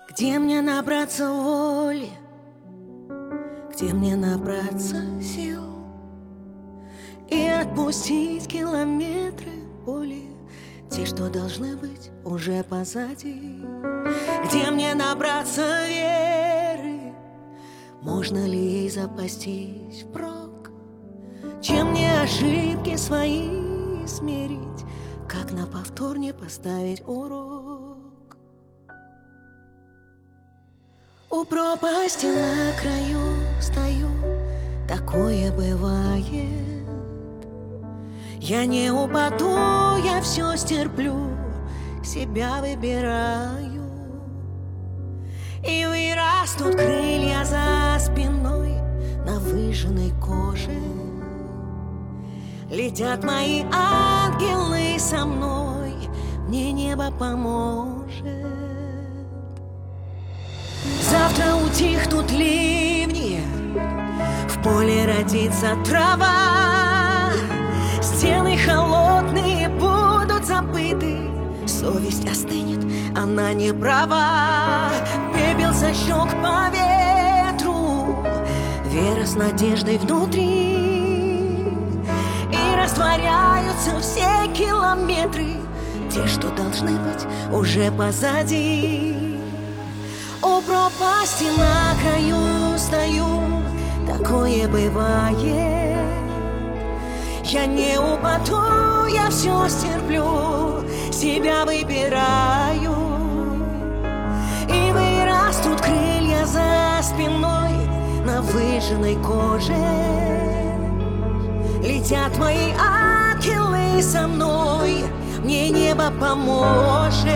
Где мне набраться воли? Где мне набраться сил и отпустить километры боли, те, что должны быть уже позади? Где мне набраться веры? Можно ли ей запастись впрок? Чем мне ошибки свои смирить? Как на повтор не поставить урок? У пропасти на краю стою, такое бывает. Я не упаду, я все стерплю, себя выбираю. И вырастут крылья за спиной на выжженной коже. Летят мои ангелы со мной, мне небо поможет. Завтра утихнут ливни, в поле родится трава. Стены холодные будут забыты, совесть остынет, она не права. Пепел со щек по ветру, вера с надеждой внутри. И растворяются все километры, те, что должны быть уже позади. У пропасти на краю стою, такое бывает. Я не упаду, я все стерплю, себя выбираю. И вырастут крылья за спиной на выжженной коже. Летят мои ангелы со мной, мне небо поможет.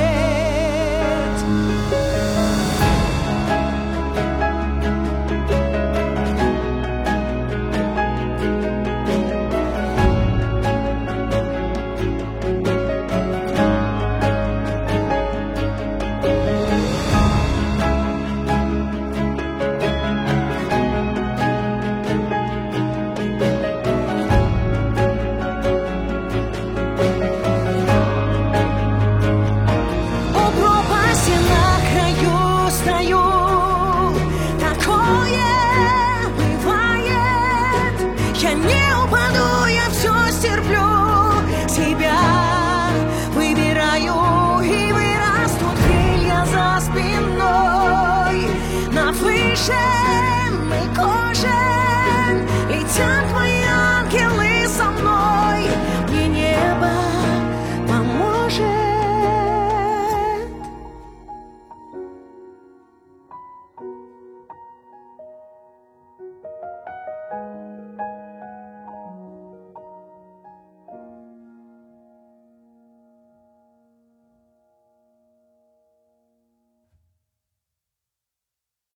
Я не упаду, я все стерплю, себя выбираю. И вырастут крылья за спиной на выше.